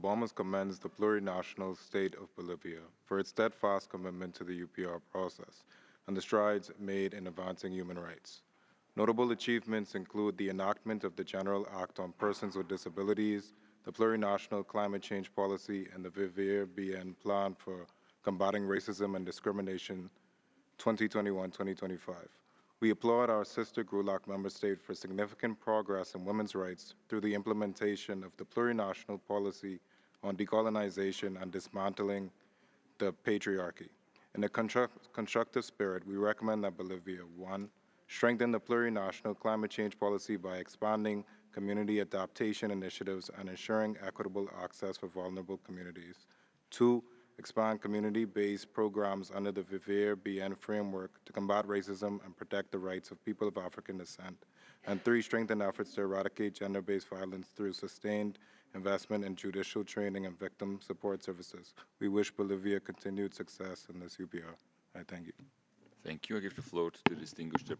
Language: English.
Obama commends the plurinational state of Bolivia for its steadfast commitment to the UPR process and the strides made in advancing human rights. Notable achievements include the enactment of the General Act on Persons with Disabilities, the Plurinational Climate Change Policy, and the Vivier BN Plan for Combating Racism and Discrimination 2021-2025. We applaud our sister GRULAC member state for significant progress in women's rights through the implementation of the plurinational policy on decolonization and dismantling the patriarchy. In a constructive spirit, we recommend that Bolivia 1. Strengthen the plurinational climate change policy by expanding community adaptation initiatives and ensuring equitable access for vulnerable communities. 2. Expand community-based programs under the Vivier BN framework to combat racism and protect the rights of people of African descent. And 3. Strengthen efforts to eradicate gender-based violence through sustained investment in judicial training and victim support services. We wish Bolivia continued success in this UPR. I thank you. Thank you. I give the floor to the distinguished